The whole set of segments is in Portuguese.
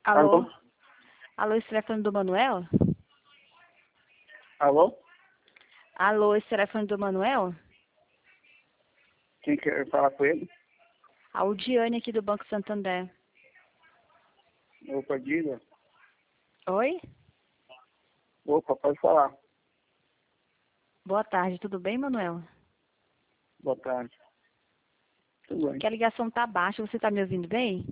Alô? Alô? Alô, esse telefone do Manuel? Alô? Alô, esse telefone do Manuel? Quem quer falar com ele? A Udiane aqui do Banco Santander. Opa, diga. Oi? Opa, pode falar. Boa tarde, tudo bem, Manuel? Boa tarde. Tudo bem. Que a ligação tá baixa, você tá me ouvindo bem?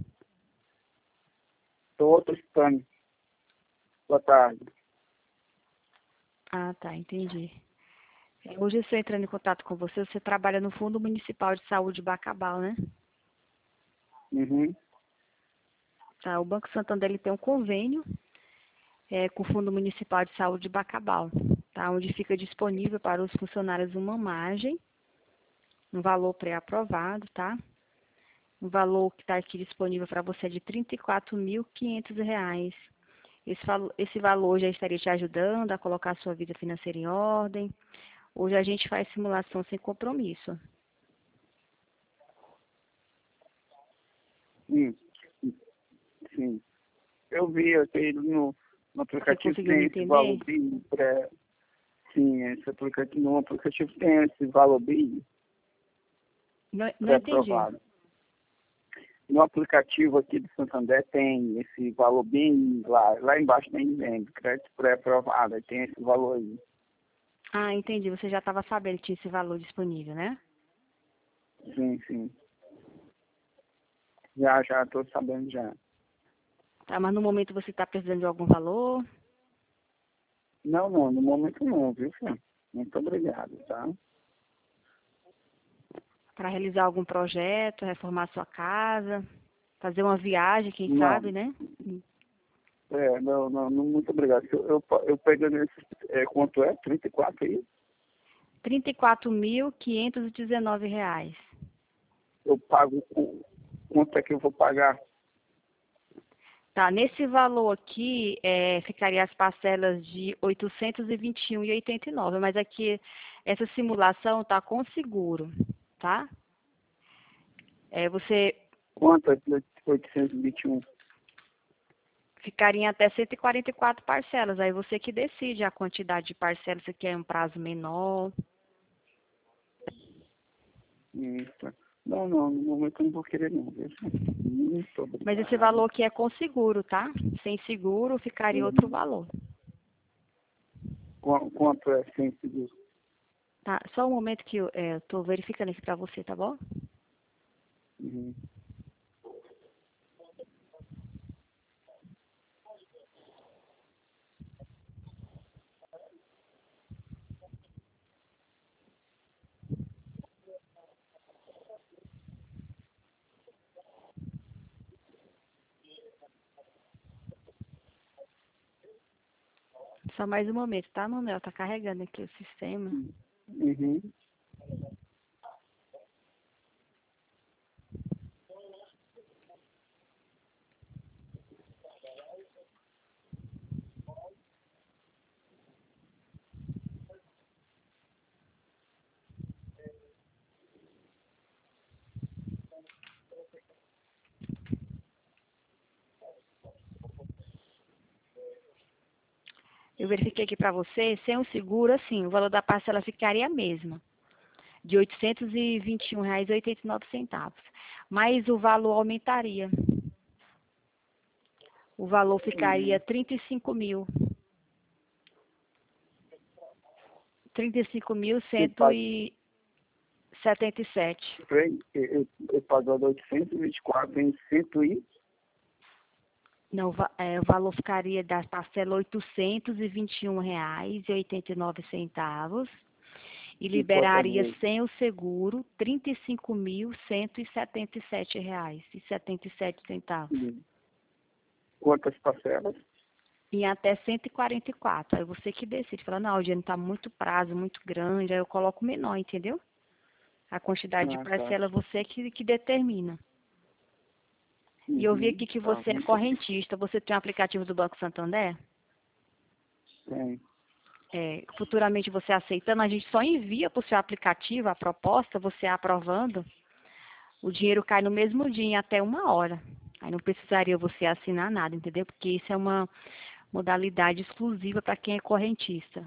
Estou escutando. Boa tarde. Ah, tá, entendi. Hoje eu estou entrando em contato com você. Você trabalha no Fundo Municipal de Saúde Bacabal, né? Uhum. Tá, o Banco Santander ele tem um convênio com o Fundo Municipal de Saúde Bacabal, tá? Onde fica disponível para os funcionários uma margem, um valor pré-aprovado, tá? O valor que está aqui disponível para você é de R$ 34.500. Esse valor já estaria te ajudando a colocar a sua vida financeira em ordem. Hoje a gente faz simulação sem compromisso. Sim. Sim. Eu vi aqui no Você aplicativo conseguiu me tem esse valor entender? BI para. Sim, no aplicativo tem esse valor BI Não entendi. pré-aprovado. No aplicativo aqui do Santander tem esse valor BI lá embaixo tem crédito pré-aprovado, aí tem esse valor aí. Ah, entendi. Você já estava sabendo que tinha esse valor disponível, né? Sim, sim. Já estou sabendo já. Tá, mas no momento você está precisando de algum valor Não, no momento não, viu, filho? Muito obrigado, tá? para realizar algum projeto, reformar sua casa, fazer uma viagem, quem Não, sabe, né? não, muito obrigado. Eu pegando esse, quanto é? 34 aí? R$ 34.519. Eu pago, quanto é que eu vou pagar? Tá, nesse valor aqui, ficaria as parcelas de R$ 821,89, mas aqui essa simulação tá com seguro, tá? Você Quanto é 821? ficaria em até 144 parcelas, aí você que decide a quantidade de parcelas, se quer um prazo menor. Tá. Não, no momento eu não vou querer não, viu, filho? Muito Mas esse obrigado. valor aqui é com seguro, tá? Sem seguro ficaria outro Uhum. valor. Quanto é sem seguro? Tá, só um momento que eu tô verificando aqui pra você, tá bom? Uhum. Só mais um momento, tá, Manuel? Tá carregando aqui o sistema. Uhum. Eu verifiquei aqui pra você, sem o seguro, assim, o valor da parcela ficaria a mesma, de R$ 821,89. Mas o valor aumentaria. O valor ficaria Uhum. 35 mil. 35.177. Eu pagando 824 em 100 e... Não, o valor ficaria da parcela R$ 821,89 e E quanto é liberaria mesmo? sem o seguro R$ 35.177,77. Uhum. Quantas parcelas? Em até 144. Aí você que decide. Fala, não, o dinheiro está muito prazo, muito grande, aí eu coloco menor, entendeu? A quantidade de Ah, tá. parcela você que determina. E eu vi Uhum. aqui que Tá, você é muito correntista. Você tem um aplicativo do Banco Santander? bem. Futuramente você aceitando, a gente só envia para o seu aplicativo a proposta, você aprovando, o dinheiro cai no mesmo dia, em até 1 hora. Aí não precisaria você assinar nada, entendeu? Porque isso é uma modalidade exclusiva para quem é correntista.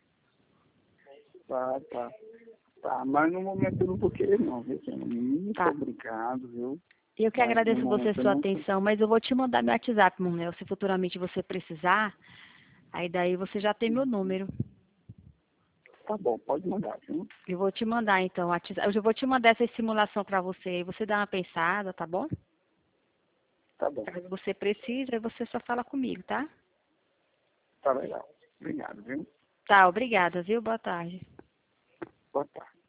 Tá, tá. Tá, mas no momento eu não vou querer não, viu, senhor? Muito Tá. obrigado, viu? Eu que Mas no agradeço você momento eu sua não. atenção, mas eu vou te mandar meu WhatsApp, Manuel, se futuramente você precisar, aí daí você já tem meu número. Tá bom, pode mandar, viu? Eu vou te mandar então, eu já vou te mandar essa simulação para você, aí você dá uma pensada, tá bom? Tá bom, Caso você precise, aí você só fala comigo, tá? tá legal. Obrigado, viu? Tá, obrigada, viu? Boa tarde. Boa tarde.